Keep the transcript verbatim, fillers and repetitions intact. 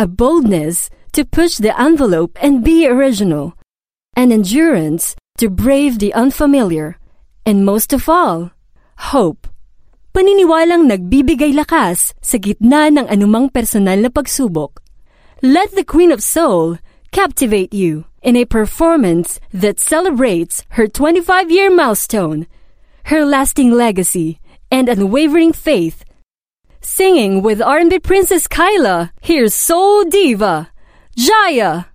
a boldness to push the envelope and be original, an endurance to brave the unfamiliar, and most of all, hope. Paniniwalang nagbibigay lakas sa gitna ng anumang personal na pagsubok. Let the Queen of Soul captivate you in a performance that celebrates her twenty-five-year milestone, her lasting legacy, and unwavering faith. Singing with R and B Princess Kyla, here's Soul Diva, Jaya.